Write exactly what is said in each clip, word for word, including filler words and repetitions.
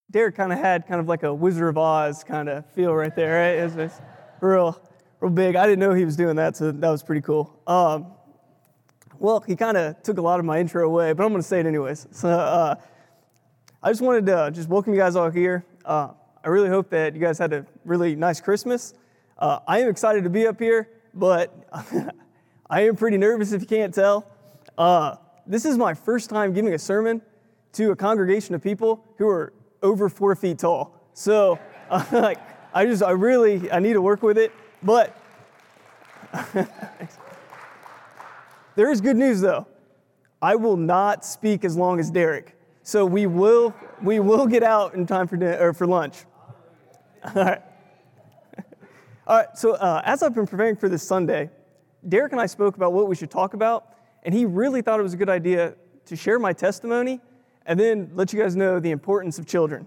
Derek kind of had kind of like a Wizard of Oz kind of feel right there, right? It was, it was real, real big. I didn't know he was doing that, so that was pretty cool. Um, well, he kind of took a lot of my intro away, but I'm going to say it anyways. So uh, I just wanted to just welcome you guys all here. Uh, I really hope that you guys had a really nice Christmas. Uh, I am excited to be up here, but I am pretty nervous if you can't tell. Uh, this is my first time giving a sermon to a congregation of people who are over four feet tall. So, uh, like, I just, I really, I need to work with it. But there is good news, though. I will not speak as long as Derek. So we will, we will get out in time for dinner, or for lunch. All right. All right. So uh, as I've been preparing for this Sunday, Derek and I spoke about what we should talk about, and he really thought it was a good idea to share my testimony and then let you guys know the importance of children.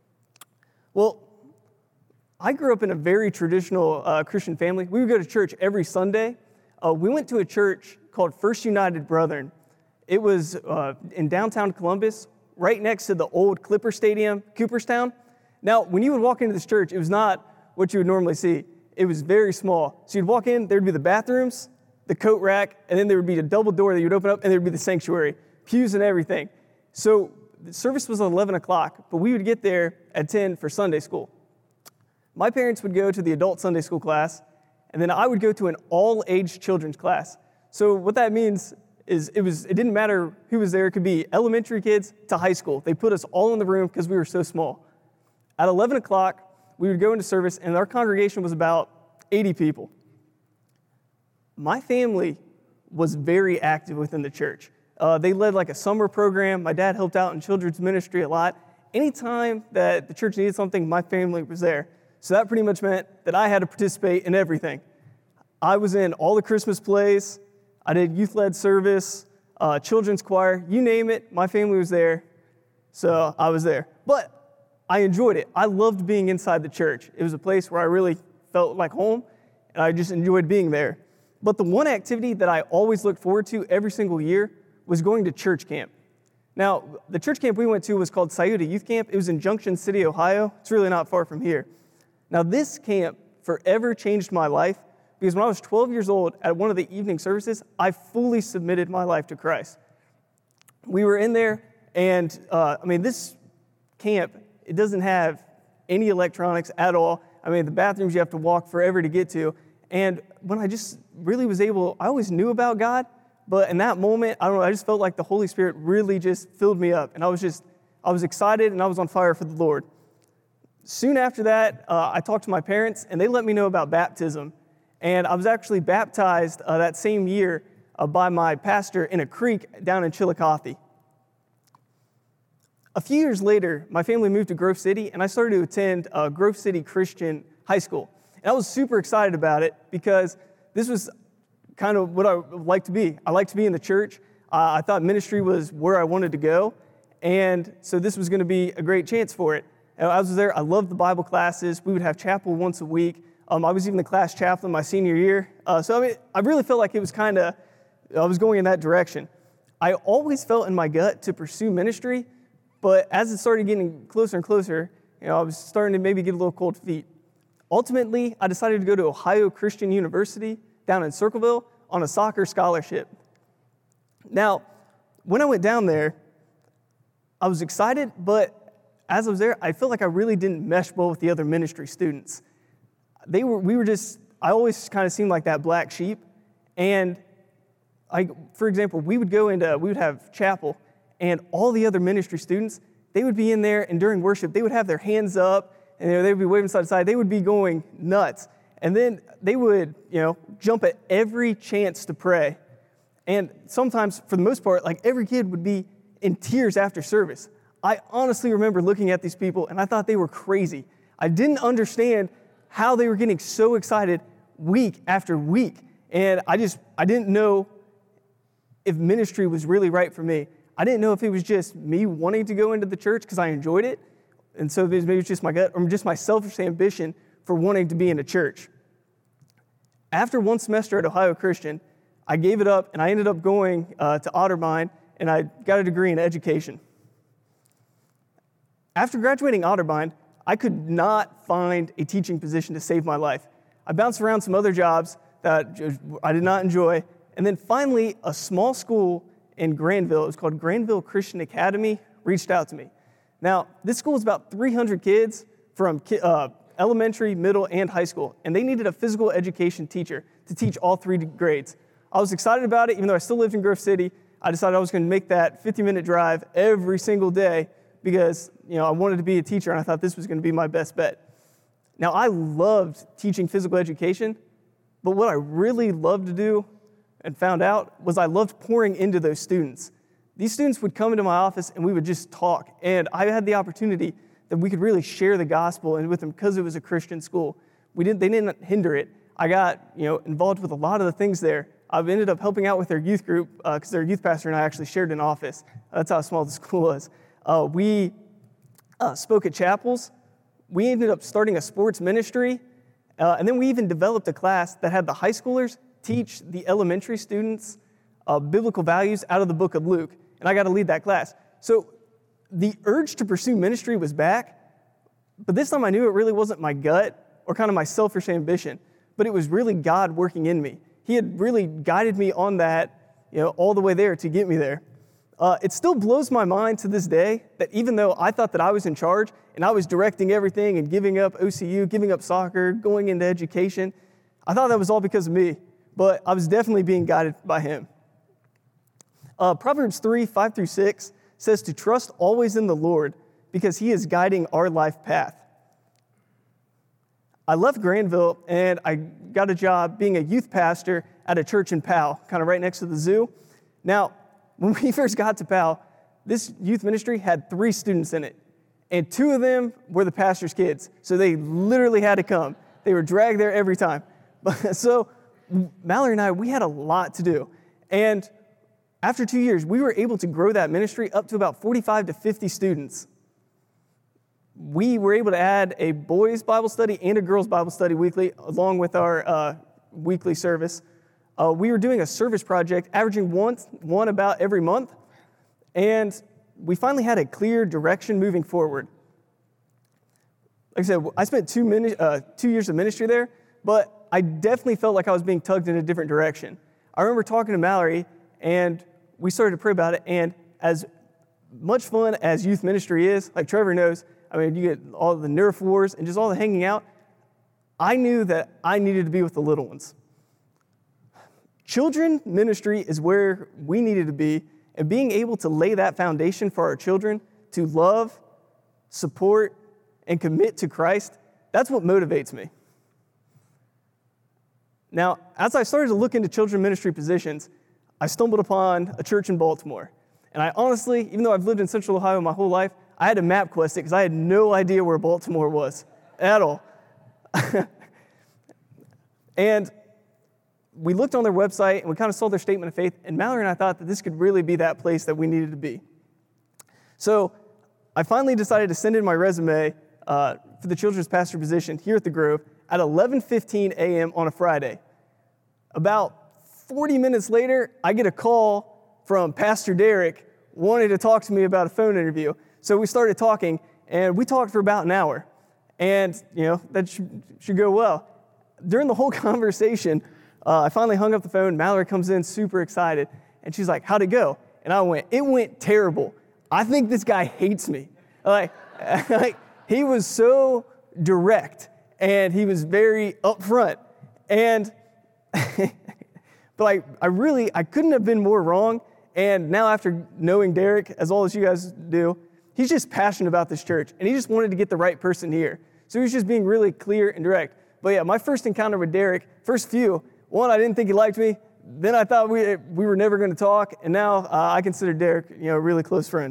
Well, I grew up in a very traditional uh, Christian family. We would go to church every Sunday. Uh, we went to a church called First United Brethren. It was uh, in downtown Columbus, right next to the old Clipper Stadium, Cooperstown. Now, when you would walk into this church, it was not what you would normally see. It was very small. So you'd walk in, there would be the bathrooms, the coat rack, and then there would be a double door that you'd open up, and there would be the sanctuary, pews and everything. So the service was at eleven o'clock, but we would get there at ten for Sunday school. My parents would go to the adult Sunday school class, and then I would go to an all-age children's class. So what that means is it was it didn't matter who was there. It could be elementary kids to high school. They put us all in the room because we were so small. At eleven o'clock, we would go into service, and our congregation was about eighty people. My family was very active within the church. Uh, they led like a summer program. My dad helped out in children's ministry a lot. Anytime that the church needed something, my family was there. So that pretty much meant that I had to participate in everything. I was in all the Christmas plays. I did youth-led service, uh, children's choir, you name it, my family was there. So I was there. But I enjoyed it. I loved being inside the church. It was a place where I really felt like home, and I just enjoyed being there. But the one activity that I always looked forward to every single year was going to church camp. Now, the church camp we went to was called Scioto Youth Camp. It was in Junction City, Ohio. It's really not far from here. Now, this camp forever changed my life because when I was twelve years old at one of the evening services, I fully submitted my life to Christ. We were in there, and uh, I mean, this camp, it doesn't have any electronics at all. I mean, the bathrooms you have to walk forever to get to. And when I just really was able, I always knew about God, but in that moment, I don't know, I just felt like the Holy Spirit really just filled me up. And I was just, I was excited and I was on fire for the Lord. Soon after that, uh, I talked to my parents and they let me know about baptism. And I was actually baptized uh, that same year uh, by my pastor in a creek down in Chillicothe. A few years later, my family moved to Grove City and I started to attend uh, Grove City Christian High School. And I was super excited about it because this was kind of what I like to be. I like to be in the church. Uh, I thought ministry was where I wanted to go. And so this was going to be a great chance for it. And I was there. I loved the Bible classes. We would have chapel once a week. Um, I was even the class chaplain my senior year. Uh, so I mean, I really felt like it was kind of, I was going in that direction. I always felt in my gut to pursue ministry, but as it started getting closer and closer, you know, I was starting to maybe get a little cold feet. Ultimately, I decided to go to Ohio Christian University down in Circleville on a soccer scholarship. Now, when I went down there, I was excited, but as I was there, I felt like I really didn't mesh well with the other ministry students. They were, we were just, I always kind of seemed like that black sheep. And I, for example, we would go into, we would have chapel, and all the other ministry students, they would be in there, and during worship, they would have their hands up, and they would be waving side to side. They would be going nuts. And then they would, you know, jump at every chance to pray. And sometimes, for the most part, like every kid would be in tears after service. I honestly remember looking at these people, and I thought they were crazy. I didn't understand how they were getting so excited week after week. And I just, I didn't know if ministry was really right for me. I didn't know if it was just me wanting to go into the church because I enjoyed it. And so maybe it was just my gut, or just my selfish ambition for wanting to be in a church. After one semester at Ohio Christian, I gave it up, and I ended up going uh, to Otterbein, and I got a degree in education. after graduating Otterbein, I could not find a teaching position to save my life. I bounced around some other jobs that I did not enjoy, and then finally, a small school in Granville, it was called Granville Christian Academy, reached out to me. Now, this school is about three hundred kids from uh, elementary, middle, and high school, and they needed a physical education teacher to teach all three grades. I was excited about it, even though I still lived in Grove City. I decided I was going to make that fifty-minute drive every single day because, you know, I wanted to be a teacher, and I thought this was going to be my best bet. Now, I loved teaching physical education, but what I really loved to do and found out was I loved pouring into those students. These students would come into my office, and we would just talk, and I had the opportunity that we could really share the gospel and with them because it was a Christian school. We didn't, they didn't hinder it. I got, you know, involved with a lot of the things there. I've ended up helping out with their youth group because uh, their youth pastor and I actually shared an office. That's how small the school was. Uh, we uh, spoke at chapels. We ended up starting a sports ministry, uh, and then we even developed a class that had the high schoolers teach the elementary students uh, biblical values out of the book of Luke, and I got to lead that class. So the urge to pursue ministry was back, but this time I knew it really wasn't my gut or kind of my selfish ambition, but it was really God working in me. He had really guided me on that, you know, all the way there to get me there. Uh, it still blows my mind to this day that even though I thought that I was in charge and I was directing everything and giving up O C U, giving up soccer, going into education, I thought that was all because of me, but I was definitely being guided by him. Uh, Proverbs three, five through six says to trust always in the Lord because he is guiding our life path. I left Granville and I got a job being a youth pastor at a church in Powell, kind of right next to the zoo. Now, when we first got to Powell, this youth ministry had three students in it, and two of them were the pastor's kids, so they literally had to come. They were dragged there every time. But, so Mallory and I, we had a lot to do, and after two years, we were able to grow that ministry up to about forty-five to fifty students. We were able to add a boys' Bible study and a girls' Bible study weekly, along with our uh, weekly service. Uh, we were doing a service project, averaging one, one about every month, and we finally had a clear direction moving forward. Like I said, I spent two, mini- uh, two years of ministry there, but I definitely felt like I was being tugged in a different direction. I remember talking to Mallory, and we started to pray about it, and as much fun as youth ministry is, like Trevor knows, I mean, you get all the Nerf wars and just all the hanging out, I knew that I needed to be with the little ones. Children ministry is where we needed to be, and being able to lay that foundation for our children to love, support, and commit to Christ, that's what motivates me. Now, as I started to look into children ministry positions, I stumbled upon a church in Baltimore. And I honestly, even though I've lived in Central Ohio my whole life, I had to map quest it because I had no idea where Baltimore was at all. And we looked on their website and we kind of saw their statement of faith, and Mallory and I thought that this could really be that place that we needed to be. So I finally decided to send in my resume uh, for the children's pastor position here at the Grove at eleven fifteen a.m. on a Friday. About forty minutes later, I get a call from Pastor Derek wanting to talk to me about a phone interview. So we started talking, and we talked for about an hour. And, you know, that should, should go well. During the whole conversation, uh, I finally hung up the phone. Mallory comes in super excited, and she's like, how'd it go? And I went, it went terrible. I think this guy hates me. Like, like he was so direct, and he was very upfront. And, but like, I really, I couldn't have been more wrong. And now after knowing Derek, as well as you guys do, he's just passionate about this church, and he just wanted to get the right person here. So he was just being really clear and direct. But yeah, my first encounter with Derek, first few, one, I didn't think he liked me. Then I thought we we were never going to talk, and now uh, I consider Derek, you know, a really close friend.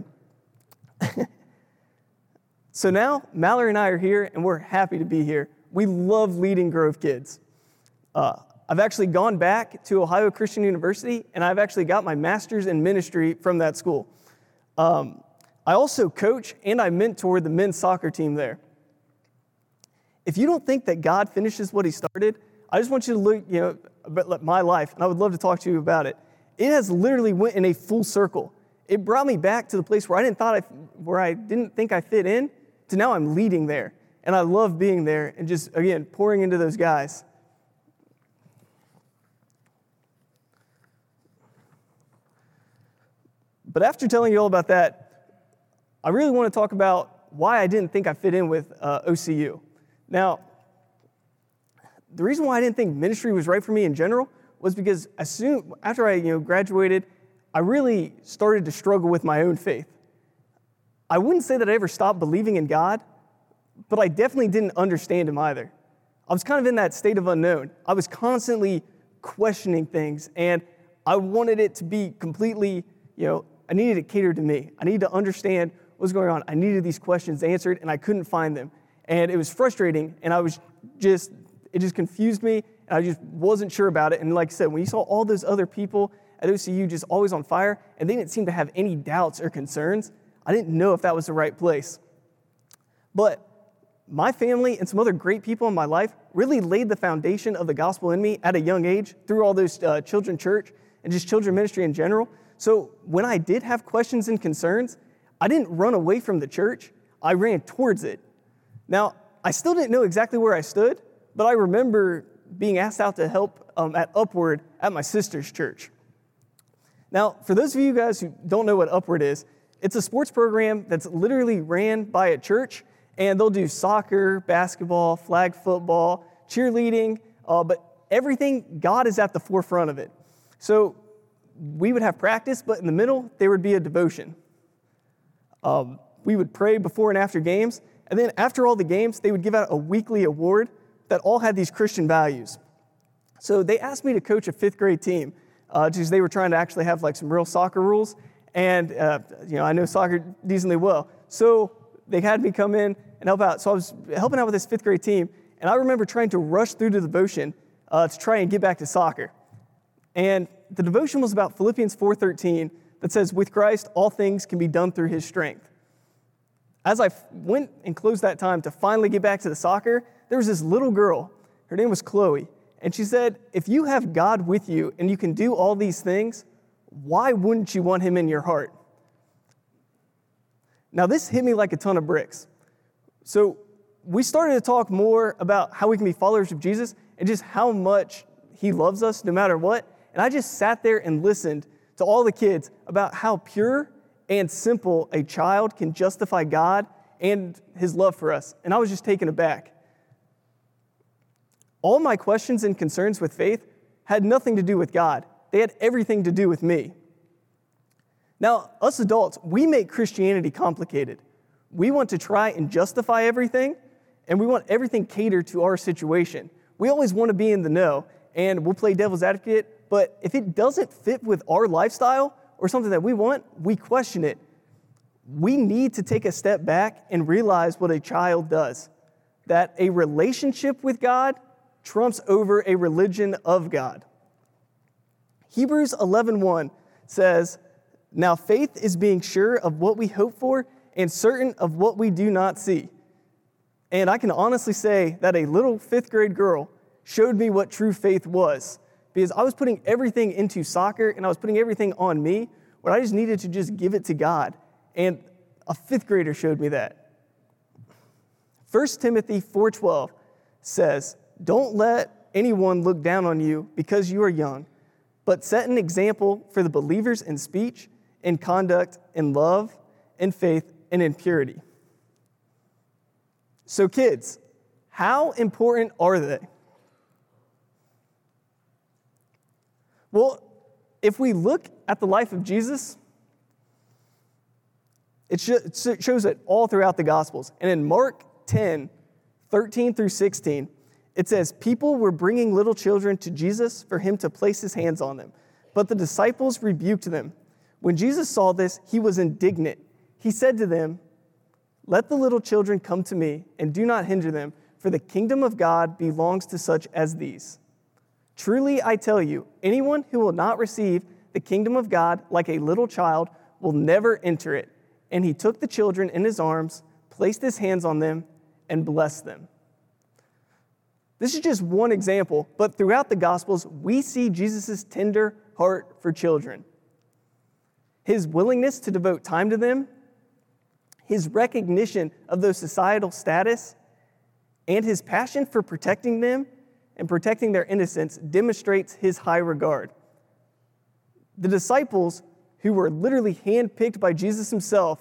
So now Mallory and I are here, and we're happy to be here. We love leading Grove kids. Uh, I've actually gone back to Ohio Christian University, and I've actually got my master's in ministry from that school. Um, I also coach and I mentor the men's soccer team there. If you don't think that God finishes what he started, I just want you to look, you know, about my life, and I would love to talk to you about it. It has literally went in a full circle. It brought me back to the place where I didn't thought I, where I didn't think I fit in, to now I'm leading there. And I love being there and just, again, pouring into those guys. But after telling you all about that, I really want to talk about why I didn't think I fit in with uh, O C U. Now, the reason why I didn't think ministry was right for me in general was because as soon after I you know graduated, I really started to struggle with my own faith. I wouldn't say that I ever stopped believing in God, but I definitely didn't understand him either. I was kind of in that state of unknown. I was constantly questioning things, and I wanted it to be completely, you know, I needed it catered to me. I needed to understand what was going on. I needed these questions answered, and I couldn't find them. And it was frustrating, and I was just, it just confused me, and I just wasn't sure about it. And like I said, when you saw all those other people at O C U just always on fire, and they didn't seem to have any doubts or concerns, I didn't know if that was the right place. But my family and some other great people in my life really laid the foundation of the gospel in me at a young age through all those uh, children church and just children ministry in general. So when I did have questions and concerns, I didn't run away from the church. I ran towards it. Now, I still didn't know exactly where I stood, but I remember being asked out to help um, at Upward at my sister's church. Now, for those of you guys who don't know what Upward is, it's a sports program that's literally ran by a church, and they'll do soccer, basketball, flag football, cheerleading, uh, but everything, God is at the forefront of it. So we would have practice, but in the middle, there would be a devotion. Um, we would pray before and after games, and then after all the games, they would give out a weekly award that all had these Christian values. So they asked me to coach a fifth grade team, uh, because they were trying to actually have like some real soccer rules, and uh, you know I know soccer decently well. So they had me come in and help out. So I was helping out with this fifth grade team, and I remember trying to rush through to the devotion uh, to try and get back to soccer. And the devotion was about Philippians four thirteen that says, with Christ, all things can be done through his strength. As I went and closed that time to finally get back to the soccer, there was this little girl. Her name was Chloe. And she said, if you have God with you and you can do all these things, why wouldn't you want him in your heart? Now, this hit me like a ton of bricks. So we started to talk more about how we can be followers of Jesus and just how much he loves us no matter what. And I just sat there and listened to all the kids about how pure and simple a child can justify God and his love for us. And I was just taken aback. All my questions and concerns with faith had nothing to do with God. They had everything to do with me. Now, us adults, we make Christianity complicated. We want to try and justify everything, and we want everything catered to our situation. We always want to be in the know, and we'll play devil's advocate, but if it doesn't fit with our lifestyle or something that we want, we question it. We need to take a step back and realize what a child does, that a relationship with God trumps over a religion of God. Hebrews eleven one says, now faith is being sure of what we hope for and certain of what we do not see. And I can honestly say that a little fifth grade girl showed me what true faith was, because I was putting everything into soccer and I was putting everything on me when I just needed to just give it to God. And a fifth grader showed me that. First Timothy four twelve says, don't let anyone look down on you because you are young, but set an example for the believers in speech, in conduct, in love, in faith, and in purity. So kids, how important are they? Well, if we look at the life of Jesus, it shows it all throughout the Gospels. And in Mark ten, thirteen through sixteen, it says, people were bringing little children to Jesus for him to place his hands on them. But the disciples rebuked them. When Jesus saw this, he was indignant. He said to them, let the little children come to me, and do not hinder them, for the kingdom of God belongs to such as these. Truly, I tell you, anyone who will not receive the kingdom of God like a little child will never enter it. And he took the children in his arms, placed his hands on them, and blessed them. This is just one example, but throughout the Gospels, we see Jesus' tender heart for children. His willingness to devote time to them, His recognition of those societal status and his passion for protecting them and protecting their innocence demonstrates his high regard. The disciples, who were literally handpicked by Jesus himself,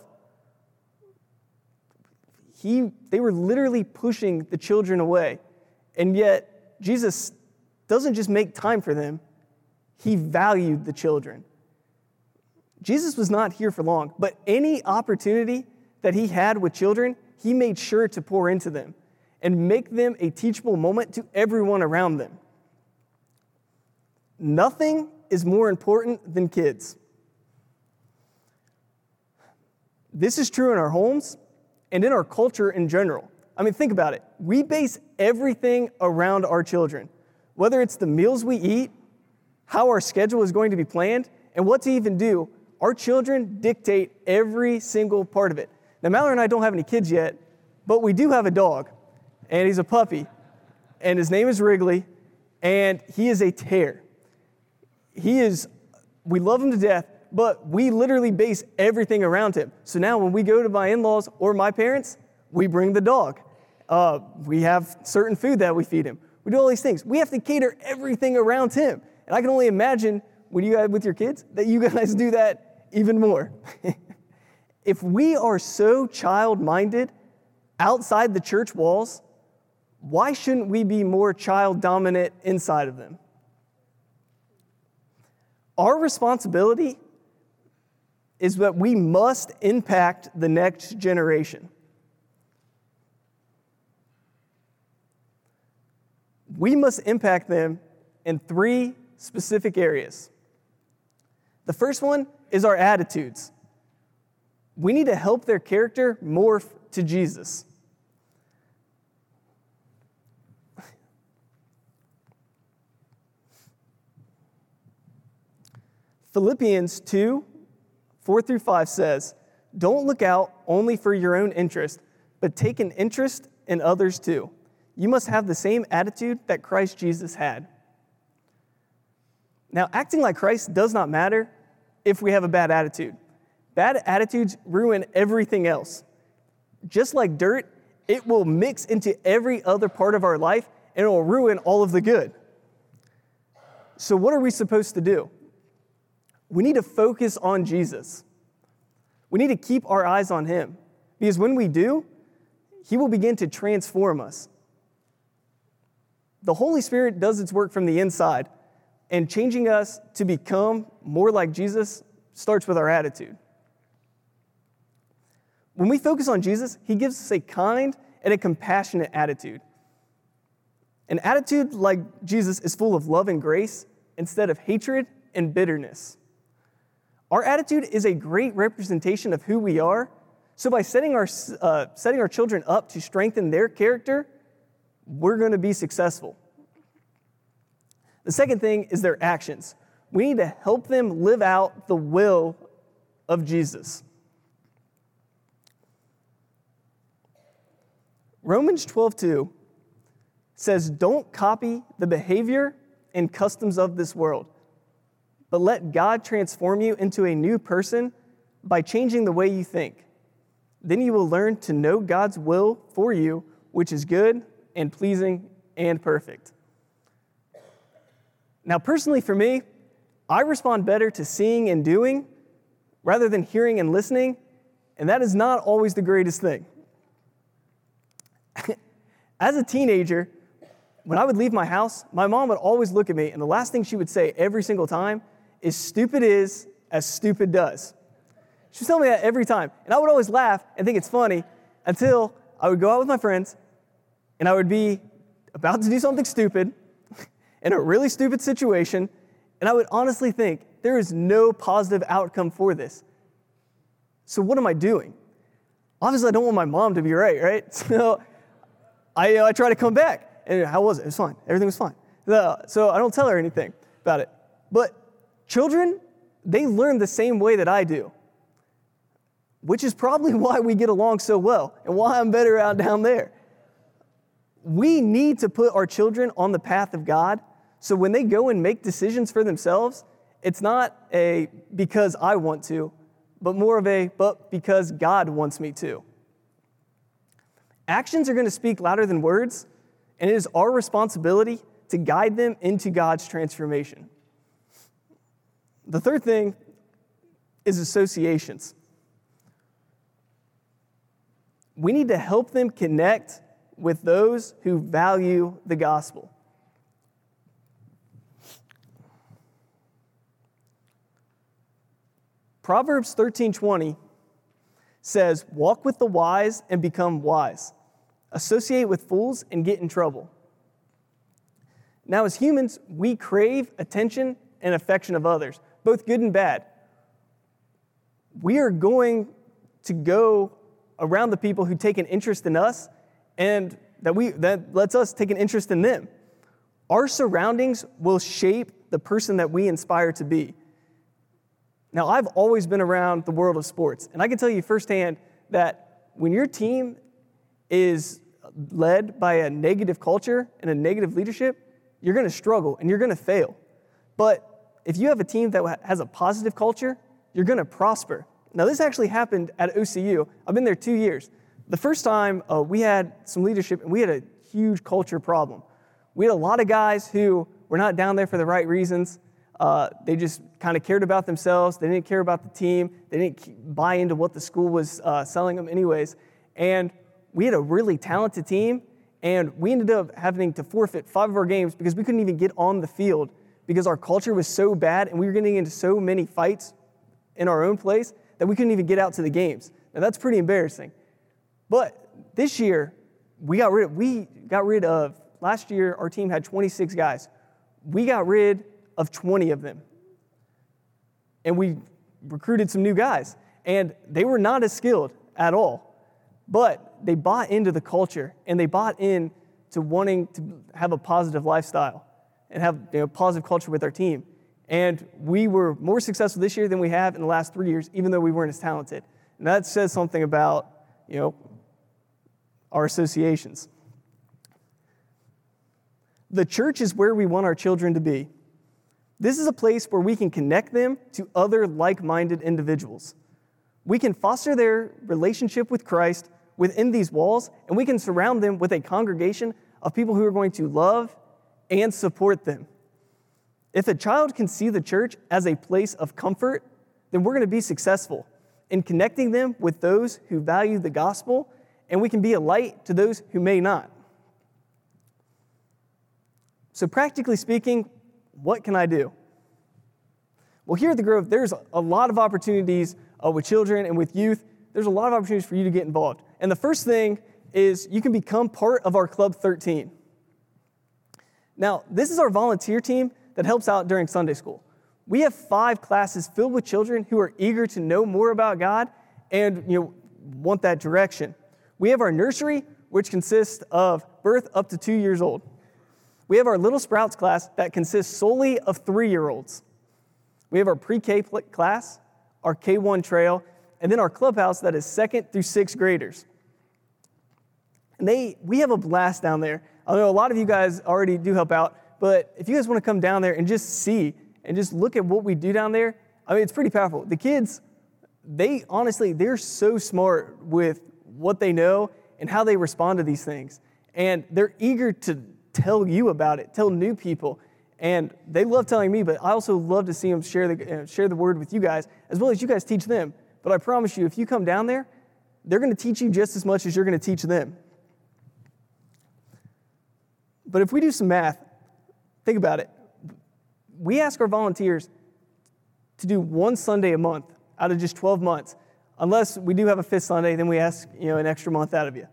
he, they were literally pushing the children away. And yet, Jesus doesn't just make time for them, he valued the children. Jesus was not here for long, but any opportunity that he had with children, he made sure to pour into them and make them a teachable moment to everyone around them. Nothing is more important than kids. This is true in our homes and in our culture in general. I mean, think about it. We base everything around our children, whether it's the meals we eat, how our schedule is going to be planned, and what to even do. Our children dictate every single part of it. Now, Mallory and I don't have any kids yet, but we do have a dog, and he's a puppy, and his name is Wrigley, and he is a tear. He is, we love him to death, but we literally base everything around him. So now when we go to my in-laws or my parents, we bring the dog. Uh, we have certain food that we feed him. We do all these things. We have to cater everything around him. And I can only imagine when you guys with your kids that you guys do that even more. If we are so child-minded outside the church walls, why shouldn't we be more child-dominant inside of them? Our responsibility is that we must impact the next generation. We must impact them in three specific areas. The first one is our attitudes. We need to help their character morph to Jesus. Philippians two, four through five says, "Don't look out only for your own interest, but take an interest in others too. You must have the same attitude that Christ Jesus had." Now, acting like Christ does not matter if we have a bad attitude. Bad attitudes ruin everything else. Just like dirt, it will mix into every other part of our life and it will ruin all of the good. So what are we supposed to do? We need to focus on Jesus. We need to keep our eyes on him, because when we do, he will begin to transform us. The Holy Spirit does its work from the inside, and changing us to become more like Jesus starts with our attitude. When we focus on Jesus, he gives us a kind and a compassionate attitude. An attitude like Jesus is full of love and grace instead of hatred and bitterness. Our attitude is a great representation of who we are, so by setting our, uh, setting our children up to strengthen their character, we're going to be successful. The second thing is their actions. We need to help them live out the will of Jesus. Romans twelve two says, "Don't copy the behavior and customs of this world, but let God transform you into a new person by changing the way you think. Then you will learn to know God's will for you, which is good and pleasing and perfect." Now, personally for me, I respond better to seeing and doing rather than hearing and listening, and that is not always the greatest thing. As a teenager, when I would leave my house, my mom would always look at me, and the last thing she would say every single time is, "Stupid is as stupid does." She would tell me that every time, and I would always laugh and think it's funny until I would go out with my friends, and I would be about to do something stupid in a really stupid situation, and I would honestly think, there is no positive outcome for this. So what am I doing? Obviously, I don't want my mom to be right, right? So I, uh, I try to come back. And how was it? It was fine. Everything was fine. Uh, so I don't tell her anything about it. But children, they learn the same way that I do, which is probably why we get along so well and why I'm better out down there. We need to put our children on the path of God, so when they go and make decisions for themselves, it's not a because I want to, but more of a, but because God wants me to. Actions are going to speak louder than words, and it is our responsibility to guide them into God's transformation. The third thing is associations. We need to help them connect with those who value the gospel. Proverbs thirteen twenty says, "Walk with the wise and become wise. Associate with fools and get in trouble." Now, as humans, we crave attention and affection of others, both good and bad. We are going to go around the people who take an interest in us, and that we that lets us take an interest in them. Our surroundings will shape the person that we inspire to be. Now, I've always been around the world of sports, and I can tell you firsthand that when your team is led by a negative culture and a negative leadership, you're going to struggle and you're going to fail. But if you have a team that has a positive culture, you're going to prosper. Now, this actually happened at O C U. I've been there two years. The first time uh, we had some leadership, and we had a huge culture problem. We had a lot of guys who were not down there for the right reasons. Uh, they just kind of cared about themselves. They didn't care about the team. They didn't buy into what the school was uh, selling them anyways. And we had a really talented team, and we ended up having to forfeit five of our games because we couldn't even get on the field because our culture was so bad and we were getting into so many fights in our own place that we couldn't even get out to the games. Now, that's pretty embarrassing. But this year, we got rid of, we got rid of, last year, our team had twenty-six guys. We got rid of twenty of them. And we recruited some new guys. And they were not as skilled at all. But they bought into the culture, and they bought in to wanting to have a positive lifestyle and have, you know, positive culture with our team. And we were more successful this year than we have in the last three years, even though we weren't as talented. And that says something about, you know, our associations. The church is where we want our children to be. This is a place where we can connect them to other like-minded individuals. We can foster their relationship with Christ within these walls, and we can surround them with a congregation of people who are going to love and support them. If a child can see the church as a place of comfort, then we're going to be successful in connecting them with those who value the gospel, and we can be a light to those who may not. So practically speaking, what can I do? Well, here at the Grove, there's a lot of opportunities uh, with children and with youth. There's a lot of opportunities for you to get involved. And the first thing is you can become part of our Club thirteen. Now, this is our volunteer team that helps out during Sunday school. We have five classes filled with children who are eager to know more about God and, you know, want that direction. We have our nursery, which consists of birth up to two years old. We have our Little Sprouts class that consists solely of three-year-olds. We have our pre-K class, our K one trail, and then our clubhouse that is second through sixth graders. And they, we have a blast down there. I know a lot of you guys already do help out, but if you guys want to come down there and just see and just look at what we do down there, I mean, it's pretty powerful. The kids, they honestly, they're so smart with what they know and how they respond to these things. And they're eager to tell you about it, tell new people. And they love telling me, but I also love to see them share the, uh, share the word with you guys, as well as you guys teach them. But I promise you, if you come down there, they're going to teach you just as much as you're going to teach them. But if we do some math, think about it. We ask our volunteers to do one Sunday a month out of just twelve months. Unless we do have a fifth Sunday, then we ask, you know, an extra month out of you.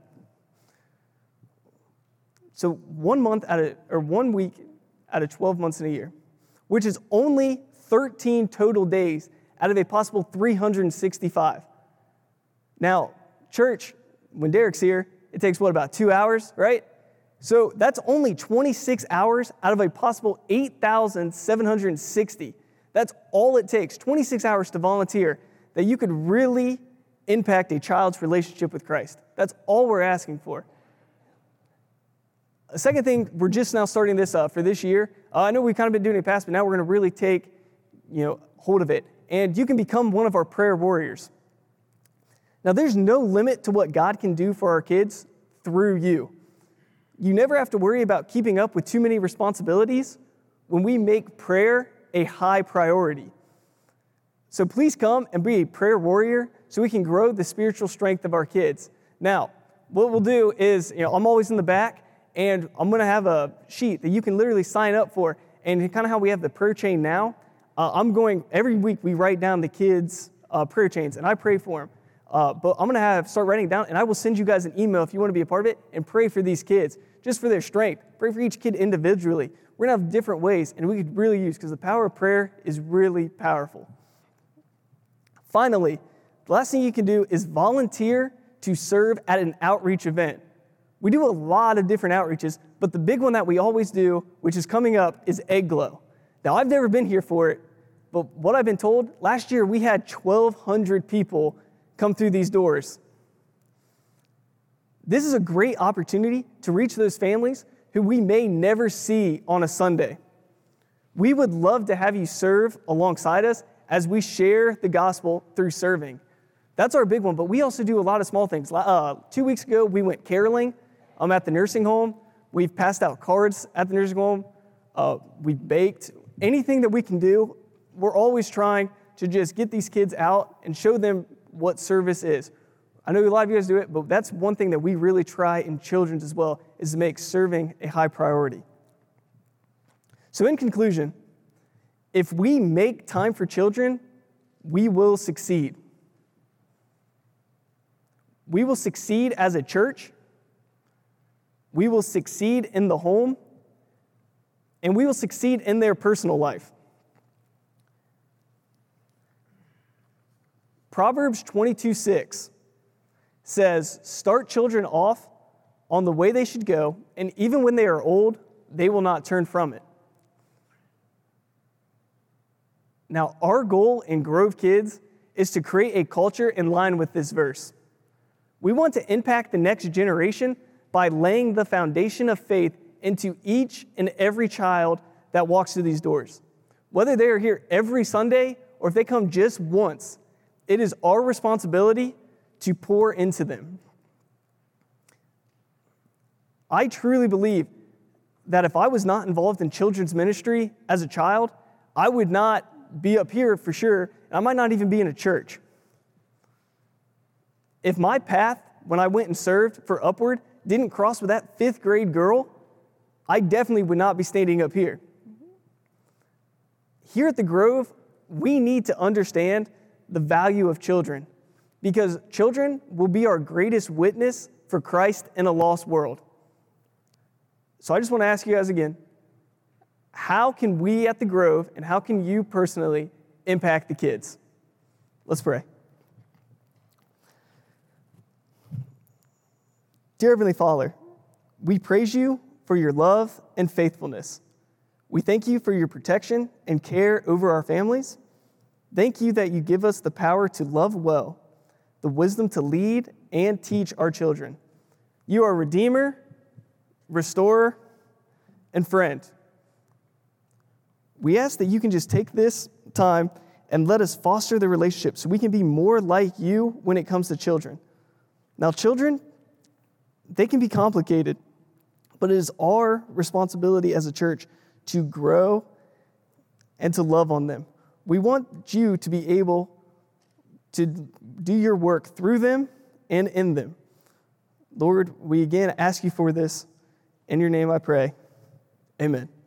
So one month out of, or one week out of twelve months in a year, which is only thirteen total days out of a possible three hundred sixty-five. Now, church, when Derek's here, it takes, what, about two hours, right? So that's only twenty-six hours out of a possible eight thousand seven hundred sixty. That's all it takes, twenty-six hours to volunteer, that you could really impact a child's relationship with Christ. That's all we're asking for. A second thing, we're just now starting this uh, for this year. Uh, I know we've kind of been doing it in the past, but now we're going to really take, you know, hold of it. and you can become one of our prayer warriors. Now, there's no limit to what God can do for our kids through you. You never have to worry about keeping up with too many responsibilities when we make prayer a high priority. So please come and be a prayer warrior so we can grow the spiritual strength of our kids. Now, what we'll do is, you know, I'm always in the back, and I'm going to have a sheet that you can literally sign up for. And kind of how we have the prayer chain now, uh, I'm going, every week we write down the kids' uh, prayer chains, and I pray for them. Uh, but I'm going to have start writing it down, and I will send you guys an email if you want to be a part of it, and pray for these kids, just for their strength. Pray for each kid individually. We're going to have different ways, and we could really use, because the power of prayer is really powerful. Finally, the last thing you can do is volunteer to serve at an outreach event. We do a lot of different outreaches, but the big one that we always do, which is coming up, is Egg Glow. Now, I've never been here for it, but what I've been told, last year we had twelve hundred people come through these doors. This is a great opportunity to reach those families who we may never see on a Sunday. We would love to have you serve alongside us as we share the gospel through serving. That's our big one, but we also do a lot of small things. Uh, two weeks ago, we went caroling um, at the nursing home. We've passed out cards at the nursing home. Uh, we've baked. Anything that we can do, we're always trying to just get these kids out and show them what service is. I know a lot of you guys do it, but that's one thing that we really try in children's as well, is to make serving a high priority. So in conclusion, if we make time for children, we will succeed. We will succeed as a church. We will succeed in the home. And we will succeed in their personal life. Proverbs twenty-two six says, "Start children off on the way they should go, and even when they are old, they will not turn from it." Now, our goal in Grove Kids is to create a culture in line with this verse. We want to impact the next generation by laying the foundation of faith into each and every child that walks through these doors. Whether they are here every Sunday or if they come just once, it is our responsibility to pour into them. I truly believe that if I was not involved in children's ministry as a child, I would not be up here for sure, and I might not even be in a church. If my path, when I went and served for Upward, didn't cross with that fifth grade girl, I definitely would not be standing up here. Here at the Grove, we need to understand the value of children, because children will be our greatest witness for Christ in a lost world. So I just want to ask you guys again, how can we at the Grove, and how can you personally impact the kids? Let's pray. Dear Heavenly Father, we praise you for your love and faithfulness. We thank you for your protection and care over our families. Thank you that you give us the power to love well, the wisdom to lead and teach our children. You are Redeemer, Restorer, and Friend. We ask that you can just take this time and let us foster the relationship so we can be more like you when it comes to children. Now, children, they can be complicated, but it is our responsibility as a church to grow and to love on them. We want you to be able to do your work through them and in them. Lord, we again ask you for this. In your name I pray. Amen.